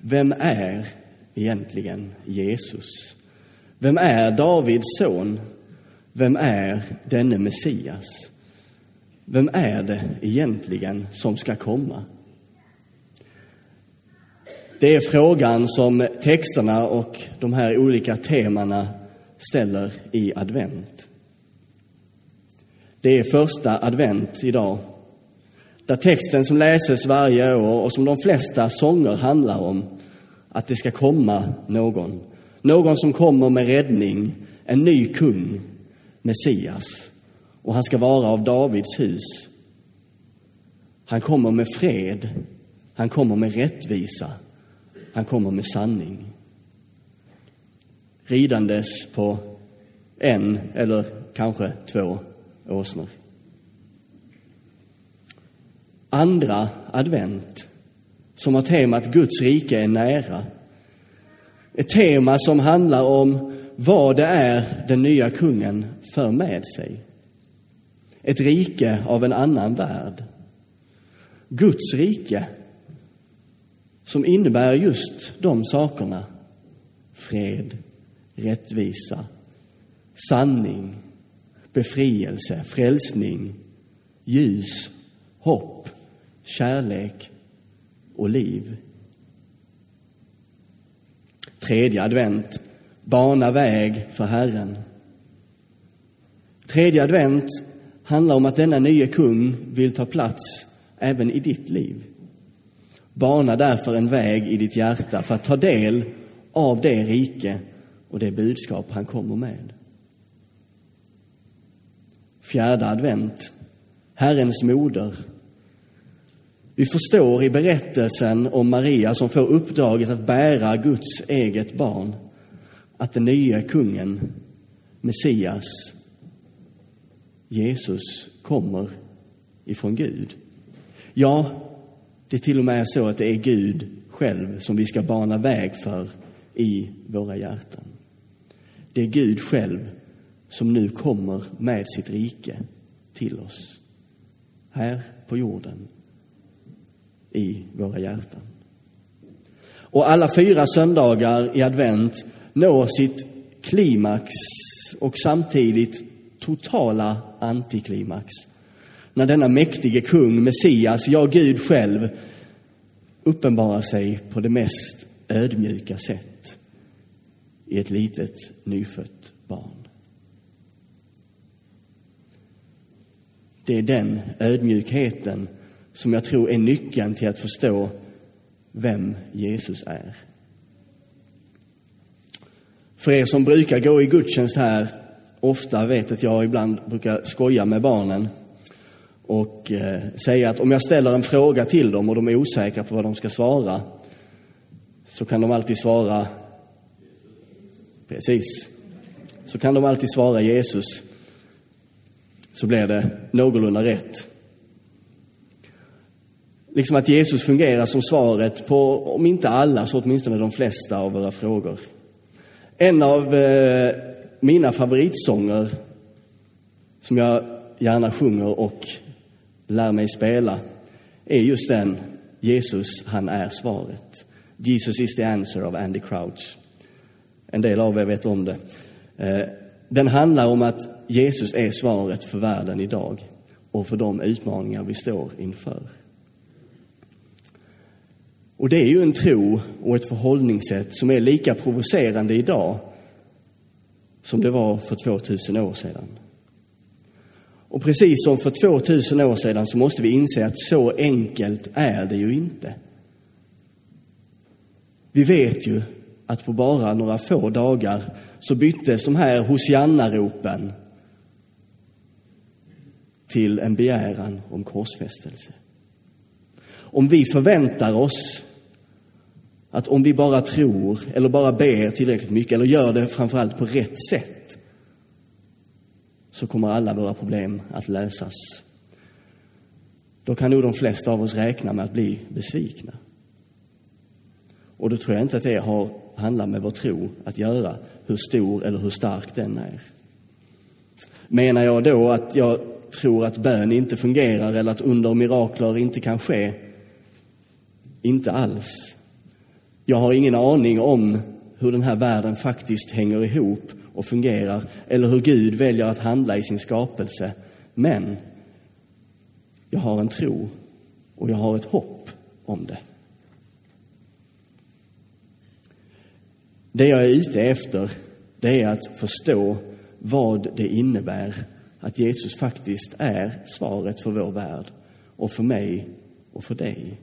vem är egentligen Jesus? Vem är Davids son? Vem är denne Messias? Vem är det egentligen som ska komma? Det är frågan som texterna och de här olika temana ställer i advent. Det är första advent idag, där texten som läses varje år och som de flesta sånger handlar om att det ska komma någon som kommer med räddning, en ny kung, Messias, och han ska vara av Davids hus. Han kommer med fred, han kommer med rättvisa, han kommer med sanning. Ridandes på en eller kanske 2 åsnor. Andra advent, som har temat Guds rike är nära. Ett tema som handlar om vad det är den nya kungen för med sig. Ett rike av en annan värld. Guds rike som innebär just de sakerna. Fred, rättvisa, sanning, befrielse, frälsning, ljus, hopp, kärlek och liv. Tredje advent, bana väg för Herren. Tredje advent handlar om att denna nya kung vill ta plats även i ditt liv. Bana därför en väg i ditt hjärta för att ta del av det rike och det budskap han kommer med. Fjärde advent, Herrens moder. Vi förstår i berättelsen om Maria som får uppdraget att bära Guds eget barn, att den nya kungen, Messias, Jesus, kommer ifrån Gud. Ja, det är till och med så att det är Gud själv som vi ska bana väg för i våra hjärtan. Det är Gud själv som nu kommer med sitt rike till oss. Här på jorden, i våra hjärtan. Och alla 4 söndagar i advent når sitt klimax och samtidigt totala antiklimax. När denna mäktige kung, Messias, ja Gud själv, uppenbarar sig på det mest ödmjuka sätt i ett litet nyfött barn. Det är den ödmjukheten som jag tror är nyckeln till att förstå vem Jesus är. För er som brukar gå i gudstjänst här ofta vet att jag ibland brukar skoja med barnen och säga att om jag ställer en fråga till dem och de är osäkra på vad de ska svara, så kan de alltid svara precis. Så kan de alltid svara Jesus, så blir det någorlunda rätt. Liksom att Jesus fungerar som svaret på, om inte alla, så åtminstone de flesta av våra frågor. En av mina favoritsånger som jag gärna sjunger och lär mig spela är just den, Jesus, han är svaret. Jesus is the answer av Andy Crouch. En del av er vet om det. Den handlar om att Jesus är svaret för världen idag och för de utmaningar vi står inför. Och det är ju en tro och ett förhållningssätt som är lika provocerande idag som det var för 2000 år sedan. Och precis som för 2000 år sedan så måste vi inse att så enkelt är det ju inte. Vi vet ju att på bara några få dagar så byttes de här Hosianna-ropen till en begäran om korsfästelse. Om vi förväntar oss att om vi bara tror eller bara ber tillräckligt mycket eller gör det framförallt på rätt sätt, så kommer alla våra problem att lösas. Då kan nog de flesta av oss räkna med att bli besvikna. Och då tror jag inte att det handlar med vår tro att göra, hur stor eller hur stark den är. Menar jag då att jag tror att bön inte fungerar eller att under mirakler inte kan ske? Inte alls. Jag har ingen aning om hur den här världen faktiskt hänger ihop och fungerar, eller hur Gud väljer att handla i sin skapelse. Men jag har en tro och jag har ett hopp om det. Det jag är ute efter, det är att förstå vad det innebär att Jesus faktiskt är svaret för vår värld och för mig och för dig.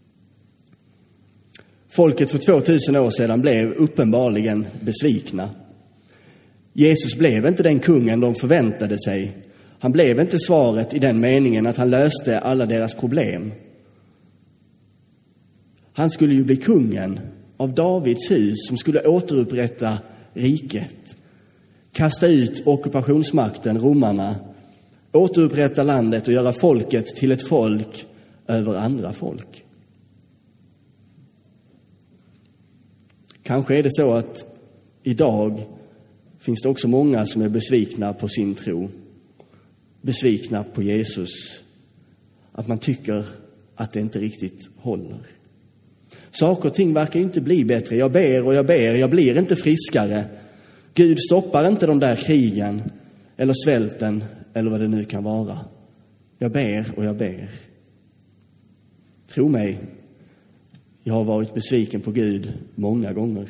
Folket för 2000 år sedan blev uppenbarligen besvikna. Jesus blev inte den kungen de förväntade sig. Han blev inte svaret i den meningen att han löste alla deras problem. Han skulle ju bli kungen av Davids hus som skulle återupprätta riket, kasta ut ockupationsmakten, romarna, återupprätta landet och göra folket till ett folk över andra folk. Kanske är det så att idag finns det också många som är besvikna på sin tro, besvikna på Jesus, att man tycker att det inte riktigt håller. Saker och ting verkar inte bli bättre. Jag ber och jag ber, jag blir inte friskare. Gud stoppar inte de där krigen eller svälten eller vad det nu kan vara. Jag ber och jag ber. Tro mig, jag har varit besviken på Gud många gånger.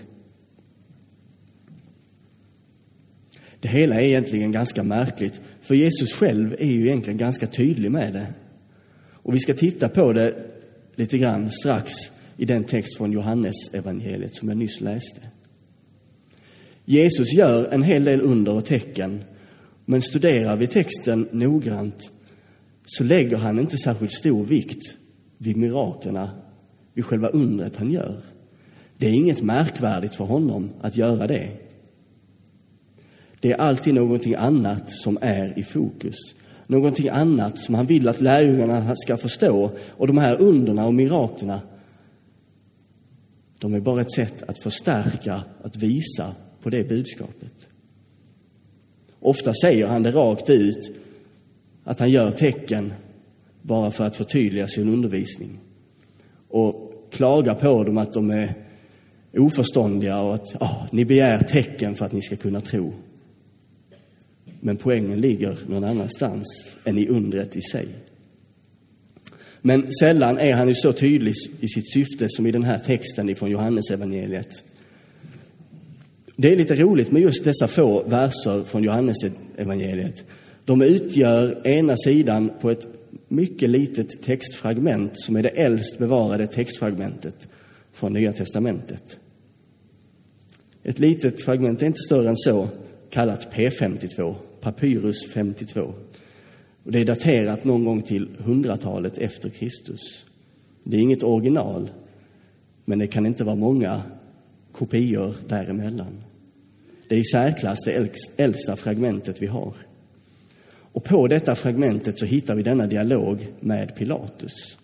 Det hela är egentligen ganska märkligt, för Jesus själv är ju egentligen ganska tydlig med det. Och vi ska titta på det lite grann strax i den text från Johannes evangeliet som jag nyss läste. Jesus gör en hel del under och tecken, men studerar vi texten noggrant så lägger han inte särskilt stor vikt vid miraklerna, vid själva undret han gör. Det är inget märkvärdigt för honom att göra det. Det är alltid någonting annat som är i fokus. Någonting annat som han vill att lärjungarna ska förstå. Och de här underna och miraklerna, de är bara ett sätt att förstärka, att visa på det budskapet. Ofta säger han det rakt ut, att han gör tecken bara för att förtydliga sin undervisning. Och klagar på dem att de är oförståndiga och att ni begär tecken för att ni ska kunna tro. Men poängen ligger någon annanstans än i undret i sig. Men sällan är han ju så tydlig i sitt syfte som i den här texten ifrån Johannes evangeliet. Det är lite roligt med just dessa få verser från Johannes evangeliet. De utgör ena sidan på ett mycket litet textfragment som är det äldst bevarade textfragmentet från Nya testamentet. Ett litet fragment är inte större än så, kallat P52, Papyrus 52. Och det är daterat någon gång till 100-talet efter Kristus. Det är inget original, men det kan inte vara många kopior däremellan. Det är i särklass det äldsta fragmentet vi har. Och på detta fragmentet så hittar vi denna dialog med Pilatus.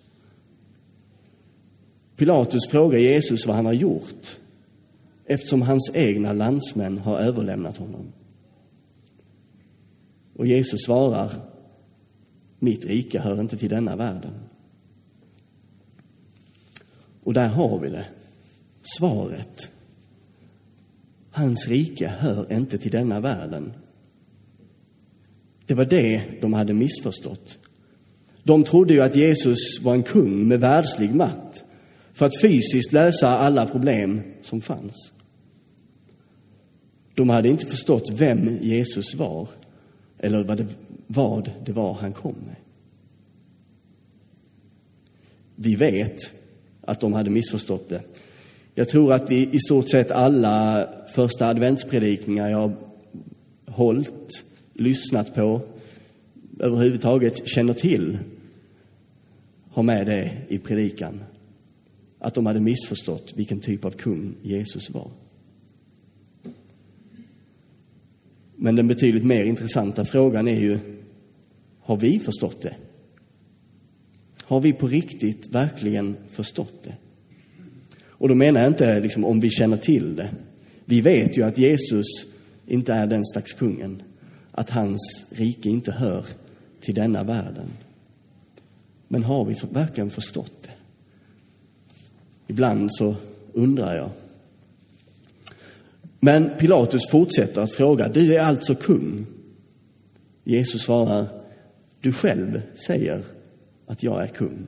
Pilatus frågar Jesus vad han har gjort, eftersom hans egna landsmän har överlämnat honom. Och Jesus svarar: mitt rike hör inte till denna världen. Och där har vi det. Svaret. Hans rike hör inte till denna världen. Det var det de hade missförstått. De trodde ju att Jesus var en kung med världslig makt för att fysiskt lösa alla problem som fanns. De hade inte förstått vem Jesus var eller vad det var han kom med. Vi vet att de hade missförstått det. Jag tror att i stort sett alla första adventspredikningar jag har lyssnat på, överhuvudtaget känner till, har med det i predikan. Att de hade missförstått vilken typ av kung Jesus var. Men den betydligt mer intressanta frågan är ju, har vi förstått det? Har vi på riktigt verkligen förstått det? Och då menar jag inte om vi känner till det. Vi vet ju att Jesus inte är den slags kungen. Att hans rike inte hör till denna världen. Men har vi verkligen förstått det? Ibland så undrar jag. Men Pilatus fortsätter att fråga, du är alltså kung? Jesus svarar, du själv säger att jag är kung.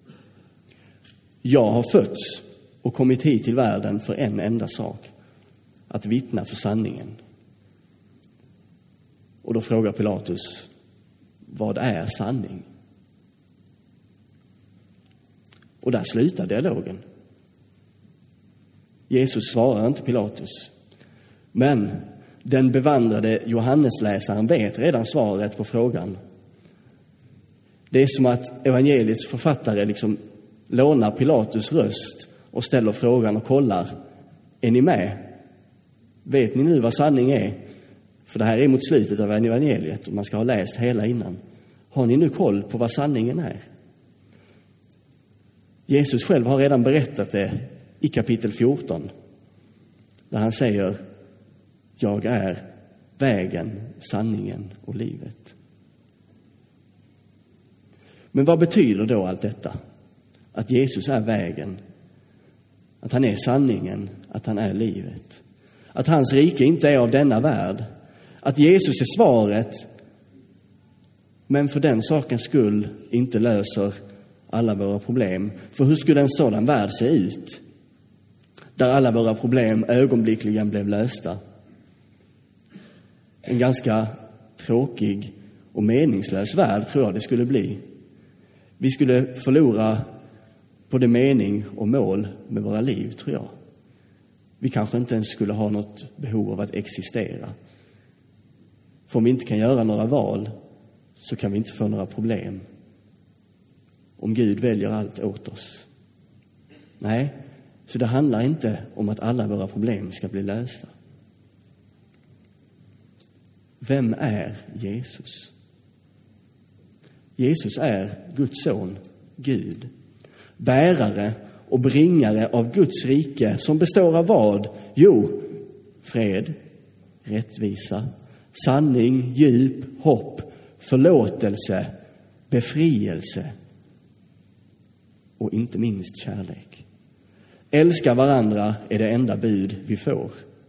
Jag har fötts och kommit hit till världen för en enda sak, att vittna för sanningen. Och då frågar Pilatus, vad är sanning? Och där slutar dialogen. Jesus svarar inte Pilatus. Men den bevandrade Johannesläsaren vet redan svaret på frågan. Det är som att evangeliets författare liksom lånar Pilatus röst och ställer frågan och kollar. Är ni med? Vet ni nu vad sanning är? För det här är mot slutet av evangeliet och man ska ha läst hela innan. Har ni nu koll på vad sanningen är? Jesus själv har redan berättat det i kapitel 14. Där han säger, jag är vägen, sanningen och livet. Men vad betyder då allt detta? Att Jesus är vägen, att han är sanningen, att han är livet. Att hans rike inte är av denna värld. Att Jesus är svaret, men för den sakens skull inte löser alla våra problem. För hur skulle en sådan värld se ut? Där alla våra problem ögonblickligen blev lösta. En ganska tråkig och meningslös värld tror jag det skulle bli. Vi skulle förlora både mening och mål med våra liv, tror jag. Vi kanske inte ens skulle ha något behov av att existera. För om vi inte kan göra några val så kan vi inte få några problem. Om Gud väljer allt åt oss. Nej, så det handlar inte om att alla våra problem ska bli lösta. Vem är Jesus? Jesus är Guds son, Gud. Bärare och bringare av Guds rike som består av vad? Jo, fred, rättvisa, sanning, djup, hopp, förlåtelse, befrielse och inte minst kärlek. Älska varandra är det enda bud vi får.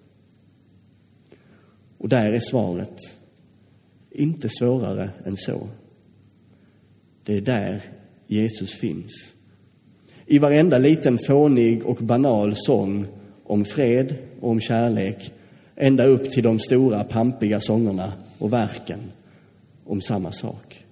Och där är svaret inte svårare än så. Det är där Jesus finns. I varenda liten fånig och banal sång om fred och om kärlek, ända upp till de stora pampiga sångerna och verken om samma sak.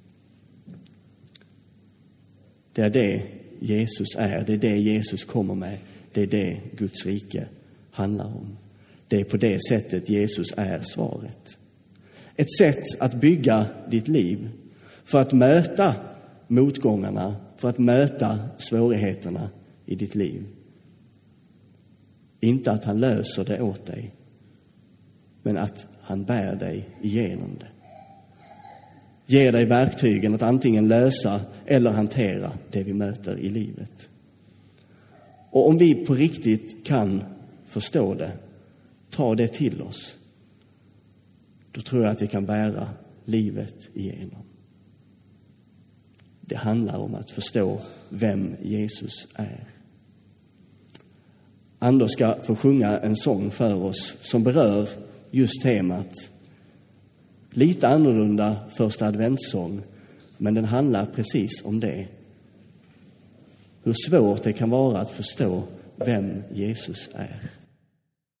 Det är det Jesus är, det är det Jesus kommer med, det är det Guds rike handlar om. Det är på det sättet Jesus är svaret. Ett sätt att bygga ditt liv för att möta motgångarna, för att möta svårigheterna i ditt liv. Inte att han löser det åt dig, men att han bär dig igenom det. Ger dig verktygen att antingen lösa eller hantera det vi möter i livet. Och om vi på riktigt kan förstå det, ta det till oss, då tror jag att det kan bära livet igenom. Det handlar om att förstå vem Jesus är. Anders ska få sjunga en sång för oss som berör just temat. Lite annorlunda första adventssång, men den handlar precis om det. Hur svårt det kan vara att förstå vem Jesus är.